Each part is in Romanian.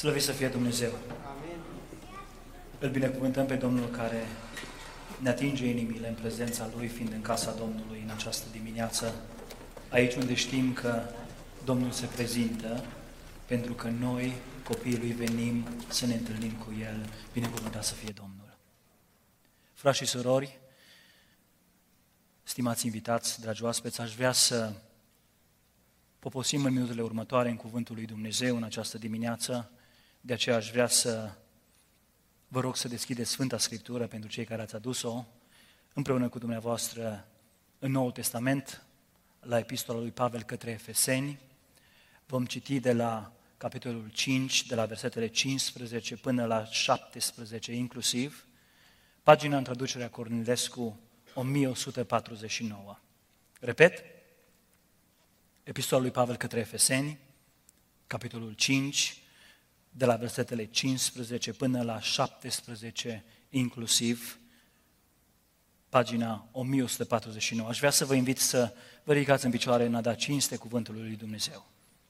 Slăvit să fie Dumnezeu! Amin. Îl binecuvântăm pe Domnul care ne atinge inimile în prezența Lui, fiind în casa Domnului în această dimineață, aici unde știm că Domnul se prezintă, pentru că noi, copiii Lui, venim să ne întâlnim cu El. Binecuvântat să fie Domnul! Frați și surori, stimați invitați, dragi oaspeți, aș vrea să poposim în minutele următoare în Cuvântul lui Dumnezeu în această dimineață. De aceea aș vrea să vă rog să deschideți Sfânta Scriptură pentru cei care ați adus-o împreună cu dumneavoastră în Noul Testament, la Epistola lui Pavel către Efeseni. Vom citi de la capitolul 5, de la versetele 15 până la 17 inclusiv, pagina în traducerea Cornilescu 1149. Repet, Epistola lui Pavel către Efeseni, capitolul 5, de la versetele 15 până la 17 inclusiv, pagina 1149. Aș vrea să vă invit să vă ridicați în picioare în a da cinste cuvântului lui Dumnezeu.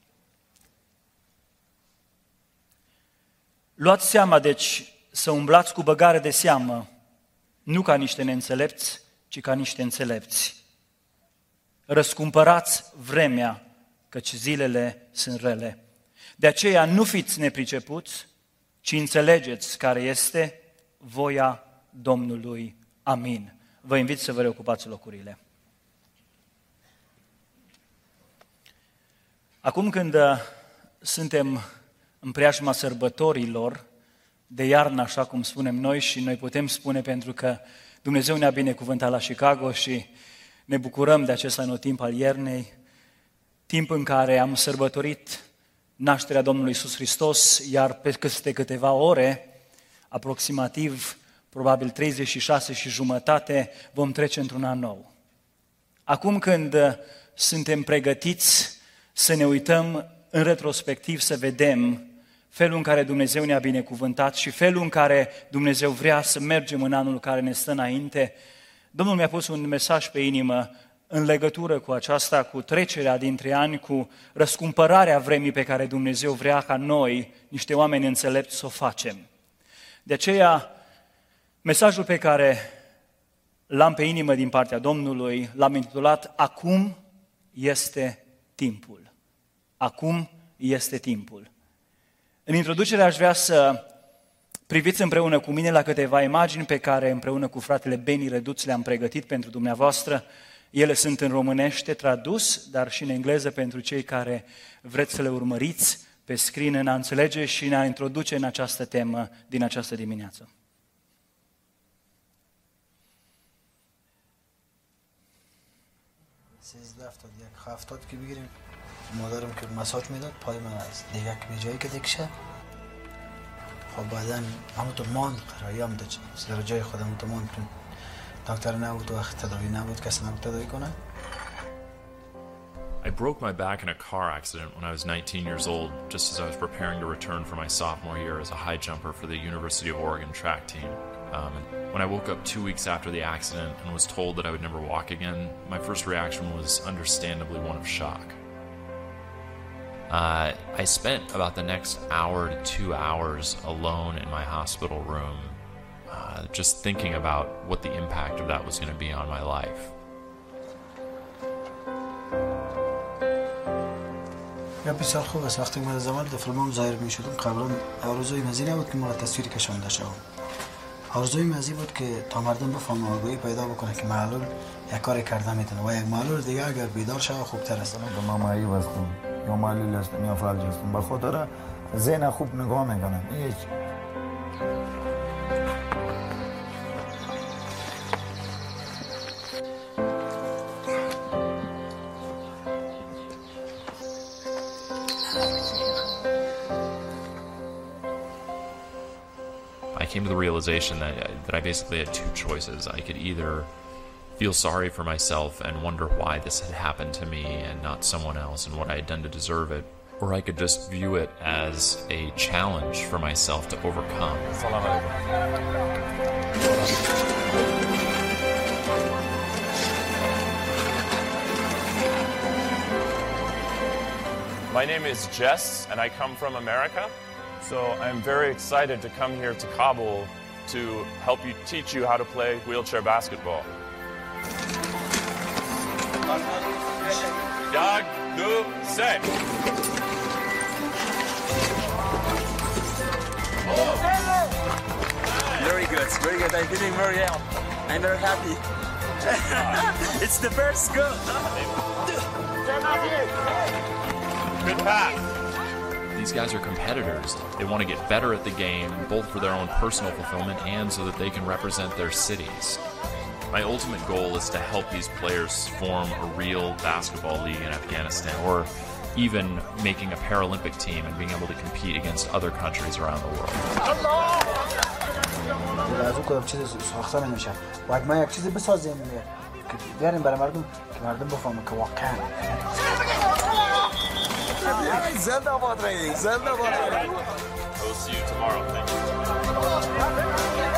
Luați seama, deci, să umblați cu băgare de seamă, nu ca niște neînțelepți, ci ca niște înțelepți. Răscumpărați vremea, căci zilele sunt rele. De aceea nu fiți nepricepuți, ci înțelegeți care este voia Domnului. Amin. Vă invit să vă reocupați locurile. Acum când suntem în preajma sărbătorilor de iarnă, așa cum spunem noi, și noi putem spune pentru că Dumnezeu ne-a binecuvântat la Chicago și ne bucurăm de acest anotimp al iernei, timp în care am sărbătorit nașterea Domnului Iisus Hristos, iar peste câteva ore, aproximativ, probabil 36 și jumătate, vom trece într-un an nou. Acum când suntem pregătiți să ne uităm în retrospectiv, să vedem felul în care Dumnezeu ne-a binecuvântat și felul în care Dumnezeu vrea să mergem în anul care ne stă înainte, Domnul mi-a pus un mesaj pe inimă în legătură cu aceasta, cu trecerea dintre ani, cu răscumpărarea vremii pe care Dumnezeu vrea ca noi, niște oameni înțelepți, să o facem. De aceea, mesajul pe care l-am pe inimă din partea Domnului, l-am intitulat Acum este timpul. Acum este timpul. În introducere aș vrea să priviți împreună cu mine la câteva imagini pe care împreună cu fratele Beni Reduț le-am pregătit pentru dumneavoastră. Ele sunt în românește tradus, dar și în engleză pentru cei care vreți să le urmăriți pe screen în a înțelege și în a introduce în această temă din această dimineață. مادرم که مساج میداد پای من از دیگه که به جایی که دکشه خب بعدا همونطور ماند قراریم داد در جای خودم تو ماند دکتر نبود وقت تداوی نبود کسی نبود تداوی کنه. I broke my back in a car accident when I was 19 years old, just as I was preparing to return for my sophomore year as a high jumper for the University of Oregon track team. When I woke up 2 weeks after the accident and was told that I would never walk again, my first reaction was understandably one of shock. I spent about the next hour to 2 hours alone in my hospital room, just thinking about what the impact of that was going to be on my life. یا بسیار خوب است وقتی من از اول در فیلمام ظاهر می شدم قبلا آرزوی مزی نبود که ما تصویر کشانده شوم. آرزوی مزی بود که تا مردم بفهمن آگاهی پیدا بکنه که معلول یک کاری کرده میتونه و یک معلول دیگه اگر بیدار شه خوبتر است. من معیوب هستم یا معلول هستم یا فلج هستم به خاطر ذهن خوب نگاه میکنم. هیچ I came to the realization that I basically had two choices. I could either feel sorry for myself and wonder why this had happened to me and not someone else and what I had done to deserve it, or I could just view it as a challenge for myself to overcome. My name is Jess, and I come from America. So I'm very excited to come here to Kabul to help you, teach you how to play wheelchair basketball. Dag, du, set. Very good, very good. I'm feeling very well. I'm very happy. It's the first goal. Good pass. These guys are competitors. They want to get better at the game, both for their own personal fulfillment and so that they can represent their cities. My ultimate goal is to help these players form a real basketball league in Afghanistan, or even making a Paralympic team and being able to compete against other countries around the world. از اون کدام چیز ساخته نمیشه. باید ما یک چیزی بسازیم که بیاریم برای مردم که مردم بفهمن که واقعا زنده باد رئیس، زنده باد رئیس. We'll see you tomorrow. Thank you.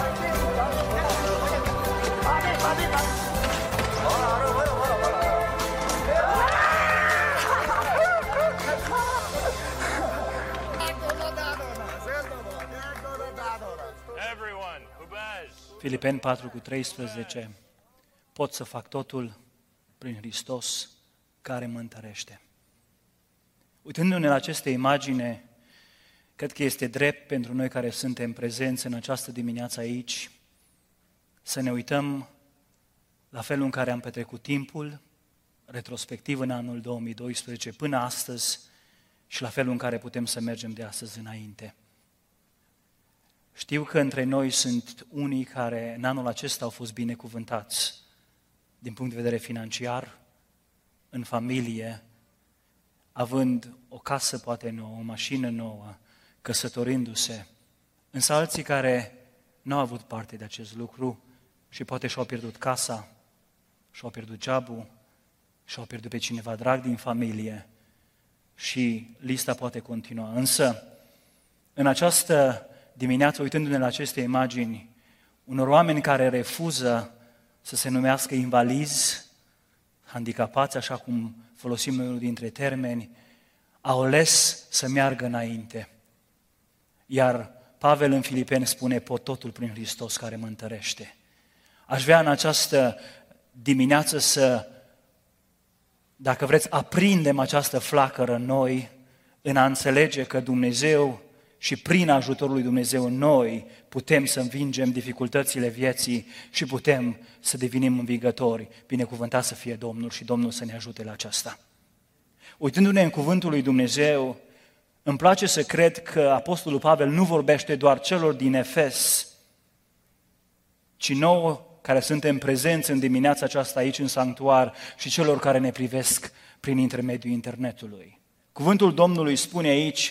Everyone, Hubaj. Filipeni 4:13, pot să fac totul prin Hristos care mă întărește. Uitându-ne la aceste imagine, cred că este drept pentru noi care suntem prezenți în această dimineață aici să ne uităm la felul în care am petrecut timpul, retrospectiv în anul 2012 până astăzi și la felul în care putem să mergem de astăzi înainte. Știu că între noi sunt unii care în anul acesta au fost binecuvântați din punct de vedere financiar, în familie, având o casă poate nouă, o mașină nouă, căsătorindu-se, însă alții care nu au avut parte de acest lucru și poate și-au pierdut casa, și-au pierdut jobul, și-au pierdut pe cineva drag din familie și lista poate continua. Însă, în această dimineață, uitându-ne la aceste imagini, unor oameni care refuză să se numească invalizi, handicapați, așa cum folosim noi unul dintre termeni, au ales să meargă înainte. Iar Pavel în Filipeni spune, pot totul prin Hristos care mă întărește. Aș vrea în această dimineață să, dacă vreți, aprindem această flacără în noi, în a înțelege că Dumnezeu și prin ajutorul lui Dumnezeu noi putem să învingem dificultățile vieții și putem să devenim învingători. Binecuvântat să fie Domnul și Domnul să ne ajute la aceasta. Uitându-ne în cuvântul lui Dumnezeu, îmi place să cred că Apostolul Pavel nu vorbește doar celor din Efes, ci nouă care suntem prezenți în dimineața aceasta aici în sanctuar și celor care ne privesc prin intermediul internetului. Cuvântul Domnului spune aici,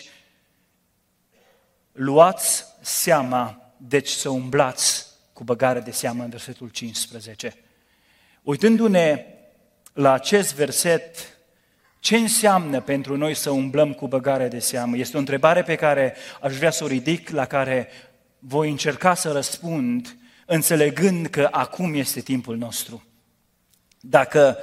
luați seama, deci să umblați cu băgare de seamă în versetul 15. Uitându-ne la acest verset, ce înseamnă pentru noi să umblăm cu băgare de seamă? Este o întrebare pe care aș vrea să o ridic, la care voi încerca să răspund, înțelegând că acum este timpul nostru. Dacă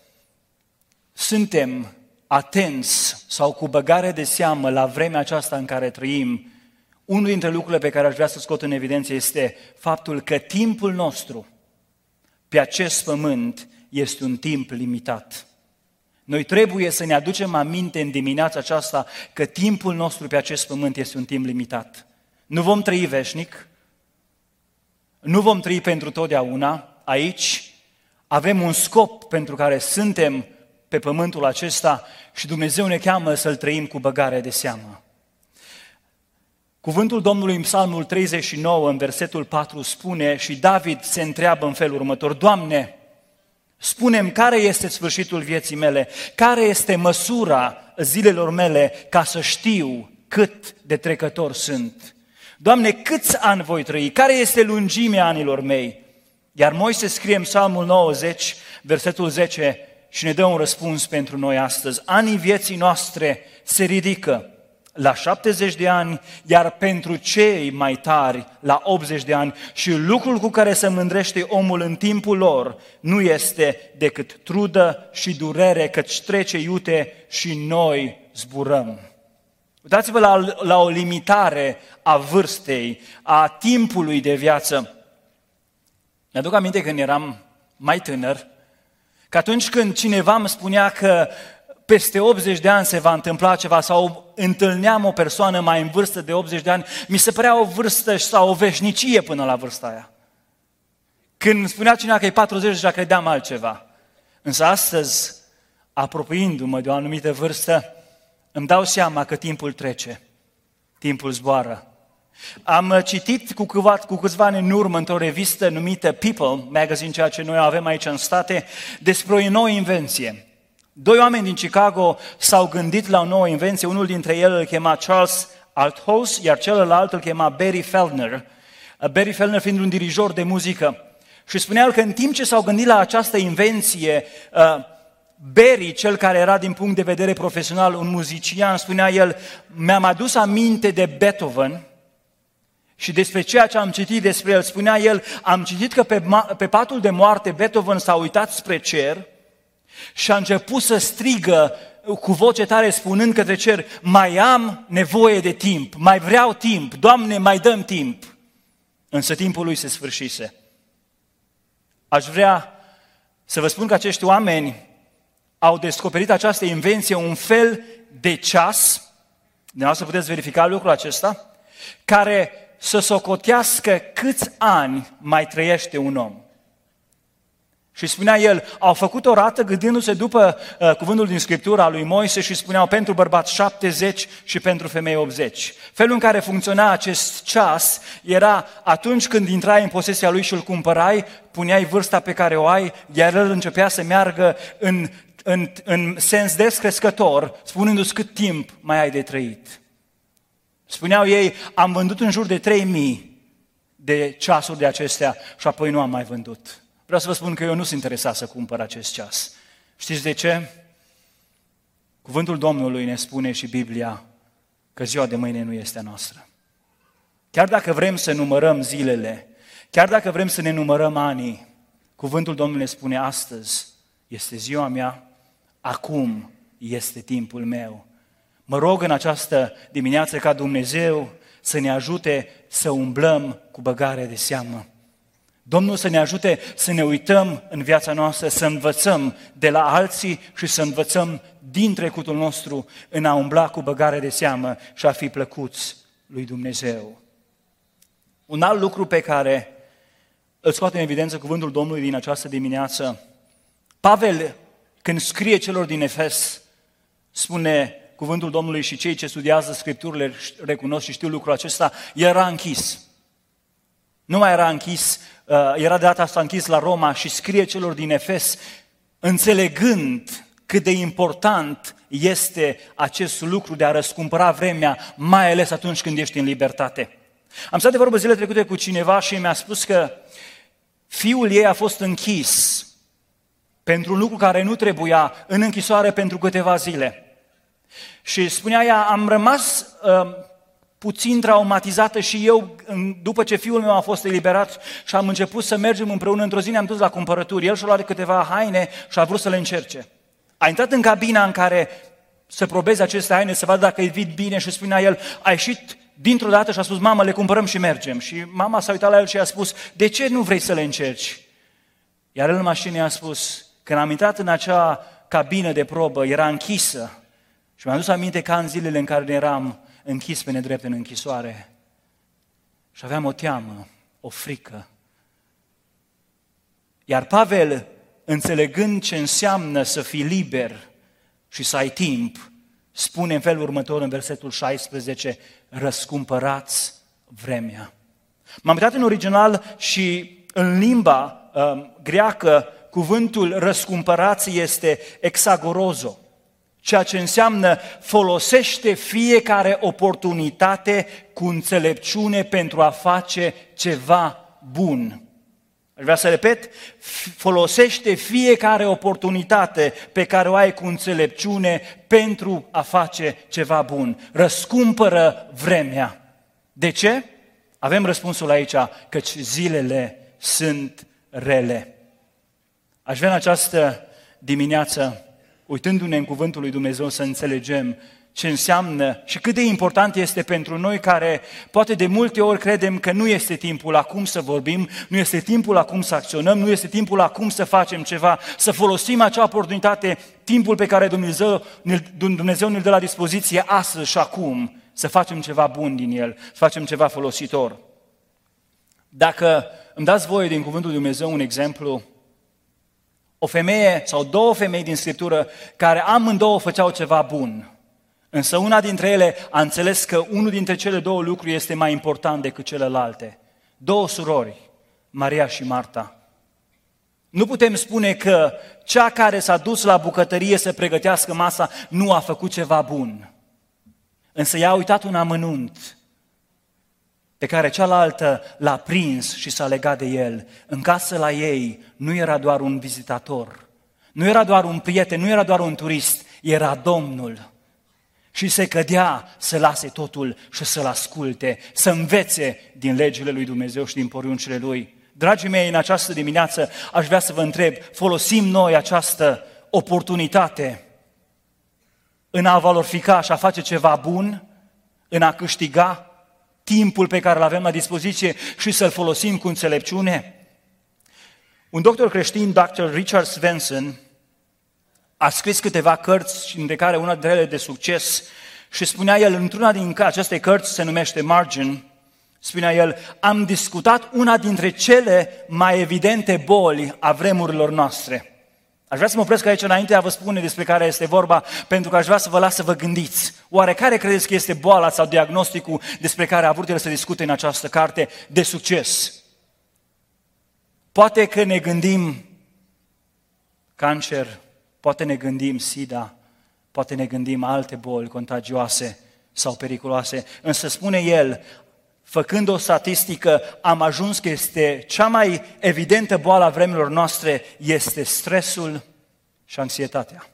suntem atenți sau cu băgare de seamă la vremea aceasta în care trăim, unul dintre lucrurile pe care aș vrea să scot în evidență este faptul că timpul nostru pe acest pământ este un timp limitat. Noi trebuie să ne aducem aminte în dimineața aceasta că timpul nostru pe acest pământ este un timp limitat. Nu vom trăi veșnic, nu vom trăi pentru totdeauna aici, avem un scop pentru care suntem pe pământul acesta și Dumnezeu ne cheamă să-L trăim cu băgare de seamă. Cuvântul Domnului în Psalmul 39, în versetul 4, spune și David se întreabă în felul următor, Doamne, spune-mi care este sfârșitul vieții mele, care este măsura zilelor mele ca să știu cât de trecător sunt. Doamne, câți ani voi trăi? Care este lungimea anilor mei? Iar Moise scrie în Psalmul 90, versetul 10 și ne dă un răspuns pentru noi astăzi. Anii vieții noastre se ridică la 70 de ani, iar pentru cei mai tari la 80 de ani și lucrul cu care se mândrește omul în timpul lor nu este decât trudă și durere, căci trece iute și noi zburăm. Uitați-vă la o limitare a vârstei, a timpului de viață. Mi-aduc aminte când eram mai tânăr, că atunci când cineva îmi spunea că peste 80 de ani se va întâmpla ceva sau întâlneam o persoană mai în vârstă de 80 de ani, mi se părea o vârstă sau o veșnicie până la vârsta aia. Când îmi spunea cineva că e 40, deja credeam altceva. Însă astăzi, apropiindu-mă de o anumită vârstă, îmi dau seama că timpul trece, timpul zboară. Am citit cu câțiva ani în urmă într-o revistă numită People Magazine, ceea ce noi avem aici în state, despre o nouă invenție. 2 oameni din Chicago s-au gândit la o nouă invenție, unul dintre ele îl chema Charles Althouse, iar celălalt îl chema Barry Feldner. Barry Feldner fiind un dirijor de muzică. Și spunea că în timp ce s-au gândit la această invenție, Barry, cel care era din punct de vedere profesional un muzician, spunea el, mi-am adus aminte de Beethoven și despre ceea ce am citit despre el. Spunea el, am citit că pe patul de moarte Beethoven s-a uitat spre cer și a început să strigă cu voce tare spunând către cer, mai am nevoie de timp, mai vreau timp, Doamne, mai dăm timp. Însă timpul lui se sfârșise. Aș vrea să vă spun că acești oameni au descoperit această invenție, un fel de ceas, dumneavoastră puteți verifica lucrul acesta, care să socotească câți ani mai trăiește un om. Și spunea el, au făcut o rată gândindu-se după cuvântul din Scriptura lui Moise și spuneau pentru bărbați 70 și pentru femei 80. Felul în care funcționa acest ceas era atunci când intrai în posesia lui și îl cumpărai, puneai vârsta pe care o ai, iar el începea să meargă în sens descrescător, spunându-ți cât timp mai ai de trăit. Spuneau ei, am vândut în jur de 3000 de ceasuri de acestea și apoi nu am mai vândut. Vreau să vă spun că eu nu sunt interesat să cumpăr acest ceas. Știți de ce? Cuvântul Domnului ne spune și Biblia că ziua de mâine nu este a noastră. Chiar dacă vrem să numărăm zilele, chiar dacă vrem să ne numărăm anii, cuvântul Domnului ne spune astăzi este ziua mea, acum este timpul meu. Mă rog în această dimineață ca Dumnezeu să ne ajute să umblăm cu băgare de seamă. Domnul să ne ajute să ne uităm în viața noastră, să învățăm de la alții și să învățăm din trecutul nostru în a umbla cu băgare de seamă și a fi plăcuți lui Dumnezeu. Un alt lucru pe care îl scoate în evidență cuvântul Domnului din această dimineață, Pavel, când scrie celor din Efes, spune cuvântul Domnului și cei ce studiază Scripturile recunosc și știu lucrul acesta, era închis. Nu mai era închis, era de data asta închis la Roma și scrie celor din Efes, înțelegând cât de important este acest lucru de a răscumpăra vremea, mai ales atunci când ești în libertate. Am stat de vorbă zilele trecute cu cineva și mi-a spus că fiul ei a fost închis pentru un lucru care nu trebuia, în închisoare pentru câteva zile. Și spunea ea, am rămas puțin traumatizată și eu, după ce fiul meu a fost eliberat și am început să mergem împreună, într-o zi ne-am dus la cumpărături, el și-a luat câteva haine și a vrut să le încerce. A intrat în cabina în care să probeze aceste haine, să vadă dacă îi vid bine și spunea el, a ieșit dintr-o dată și a spus, mamă, le cumpărăm și mergem. Și mama s-a uitat la el și a spus, de ce nu vrei să le încerci? Iar el în mașină i-a spus, când am intrat în acea cabină de probă, era închisă și mi-am dus aminte ca în zilele în care eram închis pe nedrept în închisoare și aveam o teamă, o frică. Iar Pavel, înțelegând ce înseamnă să fii liber și să ai timp, spune în felul următor în versetul 16, răscumpărați vremea. M-am uitat în original și în limba greacă cuvântul răscumpărați este exagorozo, ceea ce înseamnă folosește fiecare oportunitate cu înțelepciune pentru a face ceva bun. Aș vrea să repet, folosește fiecare oportunitate pe care o ai cu înțelepciune pentru a face ceva bun. Răscumpără vremea. De ce? Avem răspunsul aici, căci zilele sunt rele. Aș vrea în această dimineață, uitându-ne în cuvântul lui Dumnezeu, să înțelegem ce înseamnă și cât de important este pentru noi care poate de multe ori credem că nu este timpul acum să vorbim, nu este timpul acum să acționăm, nu este timpul acum să facem ceva, să folosim acea oportunitate, timpul pe care Dumnezeu ne-l dă la dispoziție astăzi și acum, să facem ceva bun din el, să facem ceva folositor. Dacă îmi dați voie din Cuvântul lui Dumnezeu un exemplu, o femeie sau două femei din Scriptură care amândouă făceau ceva bun, însă una dintre ele a înțeles că unul dintre cele două lucruri este mai important decât celelalte. Două surori, Maria și Marta. Nu putem spune că cea care s-a dus la bucătărie să pregătească masa nu a făcut ceva bun. Însă ea a uitat un amănunt pe care cealaltă l-a prins și s-a legat de el. În casă la ei nu era doar un vizitator, nu era doar un prieten, nu era doar un turist, era Domnul. Și se cădea să lase totul și să-L asculte, să învețe din legile lui Dumnezeu și din poruncile Lui. Dragii mei, în această dimineață aș vrea să vă întreb, folosim noi această oportunitate în a valorifica și a face ceva bun, în a câștiga timpul pe care îl avem la dispoziție și să-l folosim cu înțelepciune? Un doctor creștin, Dr. Richard Swenson, a scris câteva cărți, dintre care una dintre ele de succes, și spunea el, într-una din aceste cărți, se numește Margin, spunea el, am discutat una dintre cele mai evidente boli a vremurilor noastre. Aș vrea să mă opresc aici înainte de a vă spune despre care este vorba, pentru că aș vrea să vă las să vă gândiți. Oare care credeți că este boala sau diagnosticul despre care a vrut el să discute în această carte de succes? Poate că ne gândim cancer, poate ne gândim SIDA, poate ne gândim alte boli contagioase sau periculoase, însă spune el, făcând o statistică, am ajuns că este cea mai evidentă boală a vremurilor noastre, este stresul și anxietatea.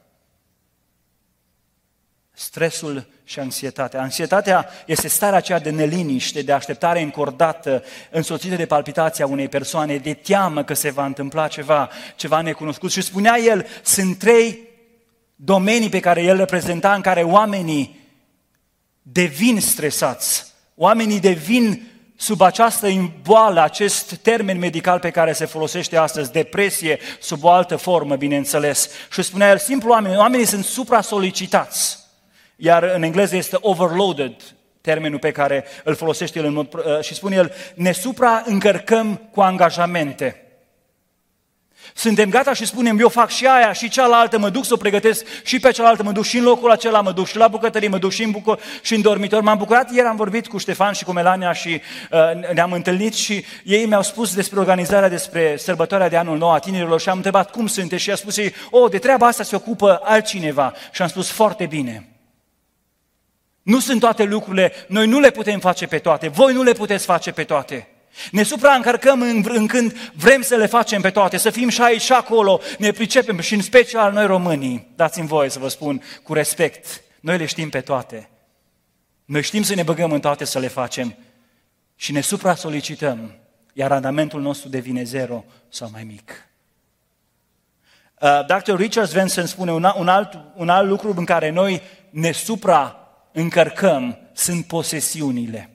Stresul și anxietatea. Anxietatea este starea aceea de neliniște, de așteptare încordată, însoțită de palpitația unei persoane, de teamă că se va întâmpla ceva necunoscut. Și spunea el, sunt 3 domenii pe care el le prezenta în care oamenii devin stresați. Oamenii devin sub această boală, acest termen medical pe care se folosește astăzi, depresie, sub o altă formă, bineînțeles. Și spunea el, simplu, oamenii sunt supra-solicitați, iar în engleză este overloaded, termenul pe care îl folosește el și spune el, ne supra-încărcăm cu angajamente. Suntem gata și spunem, eu fac și aia și cealaltă, mă duc să o pregătesc și pe cealaltă mă duc și în locul acela, mă duc și la bucătărie, mă duc și în dormitor. M-am bucurat, ieri am vorbit cu Ștefan și cu Melania și ne-am întâlnit și ei mi-au spus despre organizarea, despre sărbătoarea de anul nou a tinerilor și am întrebat cum sunteți și a spus ei, de treaba asta se ocupă altcineva și am spus foarte bine. Nu sunt toate lucrurile, noi nu le putem face pe toate, voi nu le puteți face pe toate. Ne supraîncărcăm când vrem să le facem pe toate, să fim și aici și acolo, ne pricepem și în special noi românii, dați-mi voie să vă spun cu respect, noi le știm pe toate. Noi știm să ne băgăm în toate să le facem și ne supra-solicităm, iar randamentul nostru devine 0 sau mai mic. Dr. Richard Swenson spune un alt lucru în care noi ne supra-încărcăm sunt posesiunile.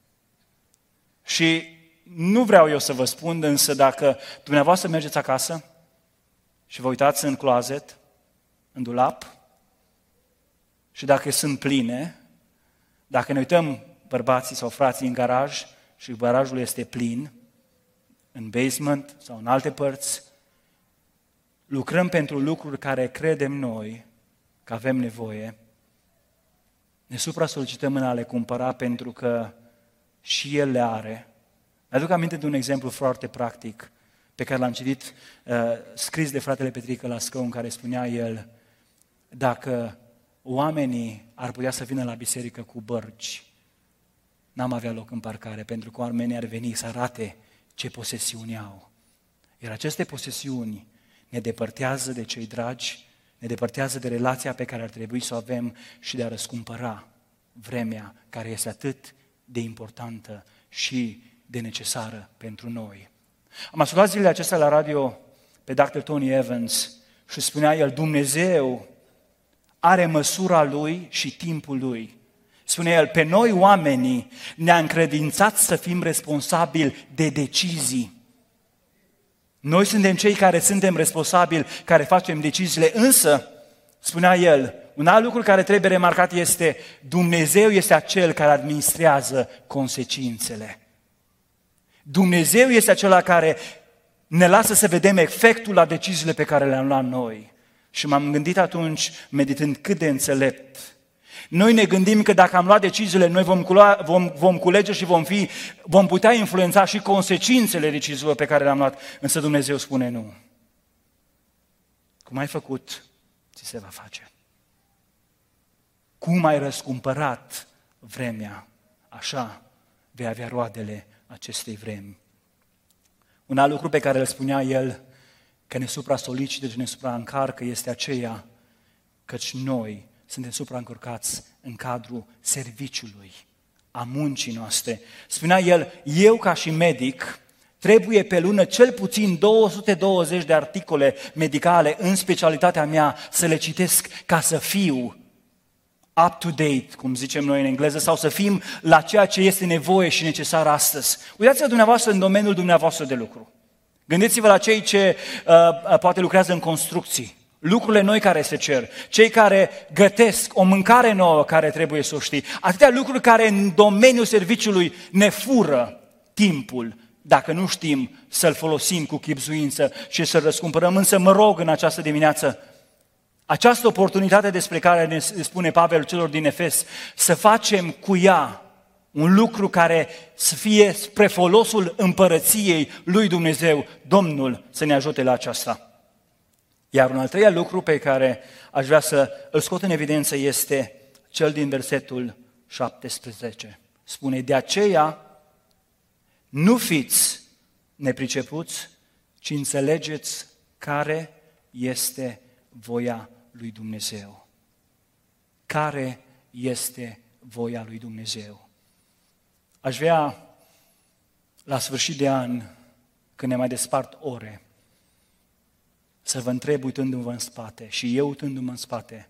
Și nu vreau eu să vă spun, însă dacă dumneavoastră mergeți acasă și vă uitați în closet, în dulap, și dacă sunt pline, dacă ne uităm bărbații sau frații în garaj și garajul este plin, în basement sau în alte părți, lucrăm pentru lucruri care credem noi că avem nevoie, ne supra-solicităm în a le cumpăra pentru că și El le are. Mi-aduc aminte de un exemplu foarte practic pe care l-am citit, scris de fratele Petrică Lascău, în care spunea el, dacă oamenii ar putea să vină la biserică cu bărci, n-am avea loc în parcare, pentru că oamenii ar veni să arate ce posesiuni au. Iar aceste posesiuni ne depărtează de cei dragi, ne depărtează de relația pe care ar trebui să o avem și de a răscumpăra vremea care este atât de importantă și de necesară pentru noi. Am ascultat zilele acestea la radio pe Dr. Tony Evans și spunea el, Dumnezeu are măsura Lui și timpul Lui. Spune el, pe noi oamenii ne-a încredințat să fim responsabili de decizii. Noi suntem cei care suntem responsabili, care facem deciziile, însă, spunea el, un alt lucru care trebuie remarcat este Dumnezeu este acel care administrează consecințele. Dumnezeu este acela care ne lasă să vedem efectul la deciziile pe care le-am luat noi. Și m-am gândit atunci, meditând cât de înțelept. Noi ne gândim că dacă am luat deciziile, noi vom culege și vom putea influența și consecințele deciziilor pe care le-am luat. Însă Dumnezeu spune nu. Cum ai făcut, ți se va face. Cum ai răscumpărat vremea, așa vei avea roadele acestei vremi. Un alt lucru pe care îl spunea el, că ne supra-solicită și ne supra-încarcă, este aceea căci noi suntem supra-încărcați în cadrul serviciului, a muncii noastre. Spunea el, eu ca și medic trebuie pe lună cel puțin 220 de articole medicale în specialitatea mea să le citesc ca să fiu up-to-date, cum zicem noi în engleză, sau să fim la ceea ce este nevoie și necesar astăzi. Uitați-vă dumneavoastră în domeniul dumneavoastră de lucru. Gândiți-vă la cei ce poate lucrează în construcții, lucrurile noi care se cer, cei care gătesc, o mâncare nouă care trebuie să o știi, atâtea lucruri care în domeniul serviciului ne fură timpul, dacă nu știm să-l folosim cu chibzuință și să-l răscumpărăm. Însă mă rog în această dimineață, această oportunitate despre care ne spune Pavel celor din Efes, să facem cu ea un lucru care să fie spre folosul împărăției lui Dumnezeu, Domnul să ne ajute la aceasta. Iar un al treilea lucru pe care aș vrea să îl scot în evidență este cel din versetul 17. Spune, de aceea nu fiți nepricepuți, ci înțelegeți care este voia lui Dumnezeu. Care este voia lui Dumnezeu? Aș vrea, la sfârșit de an, când ne mai despart ore, să vă întreb uitându-vă în spate și eu uitându-mă în spate,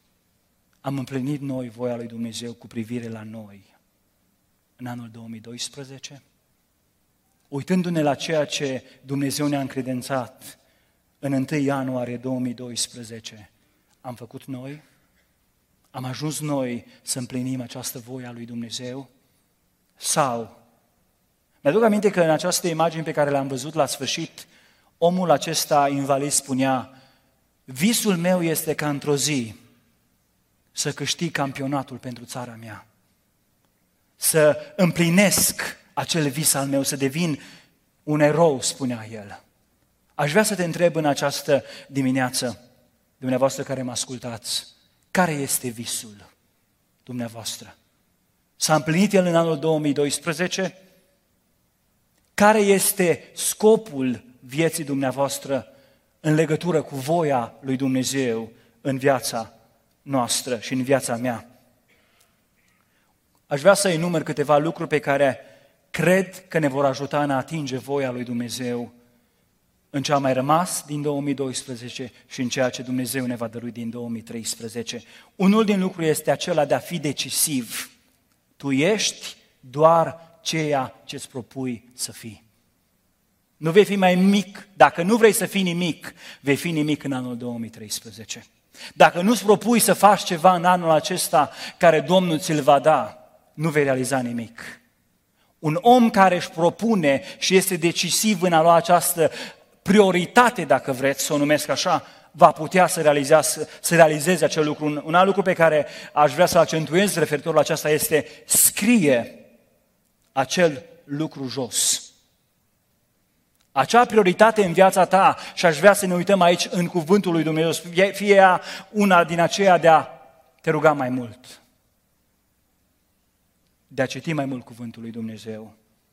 am împlinit noi voia lui Dumnezeu cu privire la noi în anul 2012? Uitându-ne la ceea ce Dumnezeu ne-a încredințat în 1 ianuarie 2012, am făcut noi? Am ajuns noi să împlinim această voie a lui Dumnezeu? Sau, mi-aduc aminte că în această imagine pe care l-am văzut la sfârșit, omul acesta invalid spunea, visul meu este ca într-o zi să câștig campionatul pentru țara mea, să împlinesc acel vis al meu, să devin un erou, spunea el. Aș vrea să te întreb în această dimineață, dumneavoastră care mă ascultați, care este visul dumneavoastră? S-a împlinit el în anul 2012? Care este scopul vieții dumneavoastră în legătură cu voia lui Dumnezeu în viața noastră și în viața mea? Aș vrea să enumăr câteva lucruri pe care cred că ne vor ajuta în a atinge voia lui Dumnezeu în ce a mai rămas din 2012 și în ceea ce Dumnezeu ne va dărui din 2013. Unul din lucruri este acela de a fi decisiv. Tu ești doar ceea ce îți propui să fii. Nu vei fi mai mic, dacă nu vrei să fii nimic, vei fi nimic în anul 2013. Dacă nu-ți propui să faci ceva în anul acesta care Domnul ți-l va da, nu vei realiza nimic. Un om care își propune și este decisiv în a lua această prioritate, dacă vreți să o numesc așa, va putea să realizeze acel lucru. Un alt lucru pe care aș vrea să accentuez referitor la aceasta este scrie acel lucru jos. Acea prioritate în viața ta, și aș vrea să ne uităm aici în cuvântul lui Dumnezeu, fie ea una din aceea de a te ruga mai mult, de a citi mai mult cuvântul lui Dumnezeu,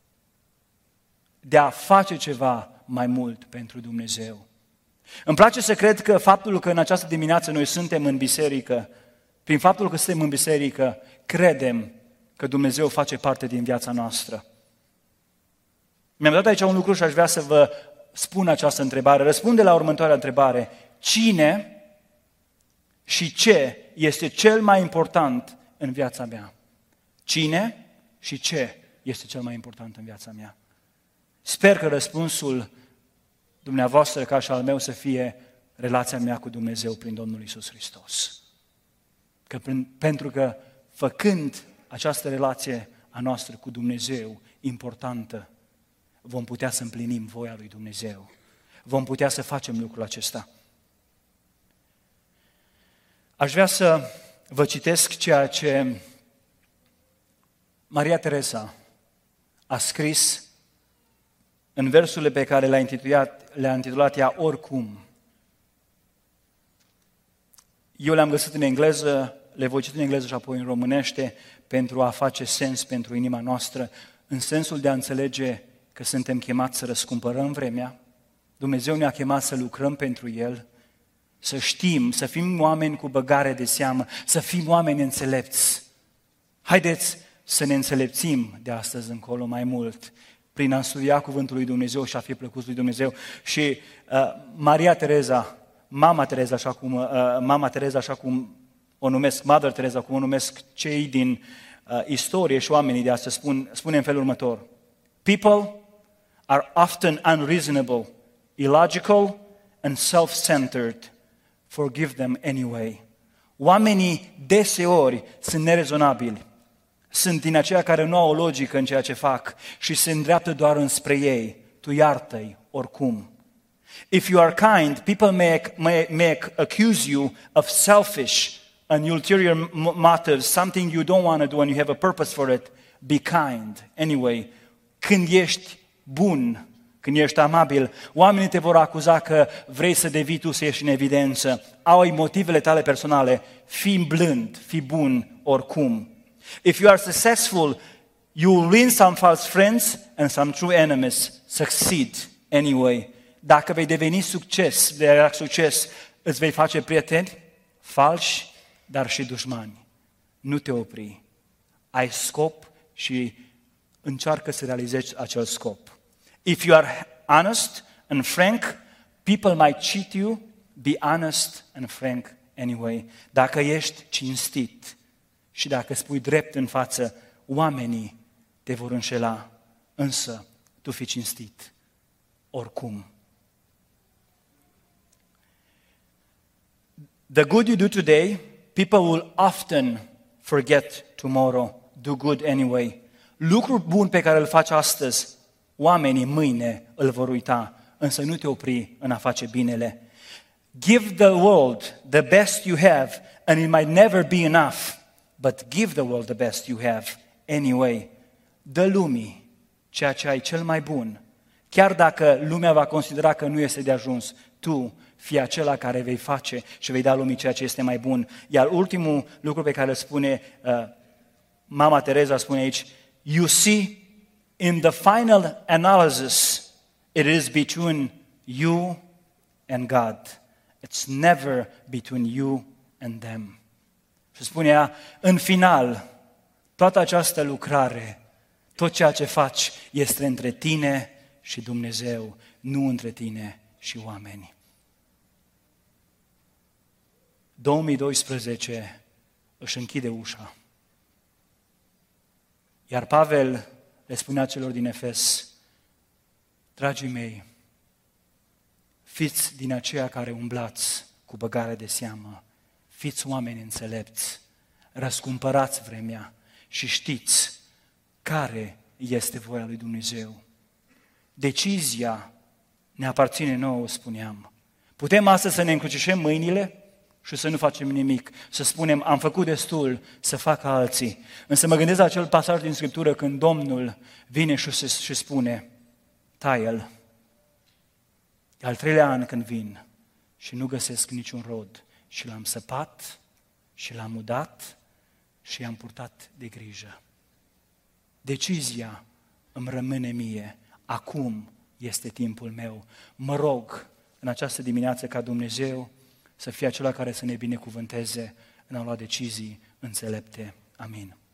de a face ceva mai mult pentru Dumnezeu. Îmi place să cred că faptul că în această dimineață noi suntem în biserică, prin faptul că suntem în biserică, credem că Dumnezeu face parte din viața noastră. Mi-am dat aici un lucru și aș vrea să vă spun această întrebare. Răspunde la următoarea întrebare. Cine și ce este cel mai important în viața mea? Cine și ce este cel mai important în viața mea? Sper că răspunsul dumneavoastră ca și al meu să fie relația mea cu Dumnezeu prin Domnul Iisus Hristos. Pentru că făcând această relație a noastră cu Dumnezeu importantă, vom putea să împlinim voia lui Dumnezeu. Vom putea să facem lucrul acesta. Aș vrea să vă citesc ceea ce Maria Teresa a scris în versurile pe care le-a intitulat ea Oricum. Eu le-am găsit în engleză, le voi citi în engleză și apoi în românește pentru a face sens pentru inima noastră, în sensul de a înțelege că suntem chemați să răscumpărăm vremea, Dumnezeu ne-a chemat să lucrăm pentru El, să știm, să fim oameni cu băgare de seamă, să fim oameni înțelepți. Haideți să ne înțelepțim de astăzi încolo mai mult, prin a studia Cuvântul lui Dumnezeu și a fi plăcuți lui Dumnezeu. Și Maria Teresa, Mama Teresa, așa cum o numesc, Mother Teresa, cum o numesc cei din istorie și oamenii de astăzi, spune în felul următor: People are often unreasonable, illogical and self-centered. Forgive them anyway. Oamenii deseori sunt nerezonabili, sunt din aceia care nu au o logică în ceea ce fac și se îndreaptă doar înspre ei. Tu iartă-i oricum. If you are kind, people may accuse you of selfish and ulterior motives, something you don't want to do and you have a purpose for it. Be kind anyway. Când ești bun, când ești amabil, oamenii te vor acuza că vrei să devii tu să ieși în evidență. Au motivele tale personale. Fii blând, fii bun oricum. If you are successful, you will win some false friends and some true enemies. Succeed anyway. Dacă vei deveni succes, îți vei face prieteni falși, dar și dușmani. Nu te opri. Ai scop și încearcă să realizezi acel scop. If you are honest and frank, people might cheat you. Be honest and frank anyway. Dacă ești cinstit și dacă spui drept în față, oamenii te vor înșela, însă tu fii cinstit oricum. The good you do today, people will often forget tomorrow. Do good anyway. Lucrul bun pe care îl faci astăzi, oamenii mâine îl vor uita, însă nu te opri în a face binele. Give the world the best you have and it might never be enough, but give the world the best you have anyway. Dă lumii ceea ce ai cel mai bun, chiar dacă lumea va considera că nu este de ajuns, tu fii acela care vei face și vei da lumii ceea ce este mai bun. Iar ultimul lucru pe care îl spune Mama Teresa, spune aici: You see, in the final analysis, it is between you and God. It's never between you and them. Și spune ea, în final, toată această lucrare, tot ceea ce faci este între tine și Dumnezeu, nu între tine și oameni. 2012 își închide ușa. Iar Pavel le spunea celor din Efes: Dragii mei, fiți din aceia care umblați cu băgare de seamă, fiți oameni înțelepți, răscumpărați vremea și știți care este voia lui Dumnezeu. Decizia ne aparține nouă, spuneam. Putem astăzi să ne încrucișăm mâinile și să nu facem nimic, să spunem, am făcut destul, să facă alții. Însă mă gândesc la acel pasaj din Scriptură când Domnul vine și spune: taie-l. E al 3-lea an când vin și nu găsesc niciun rod. Și l-am săpat și l-am udat și i-am purtat de grijă. Decizia îmi rămâne mie. Acum este timpul meu. Mă rog în această dimineață ca Dumnezeu să fie acela care să ne binecuvânteze în a lua decizii înțelepte. Amin.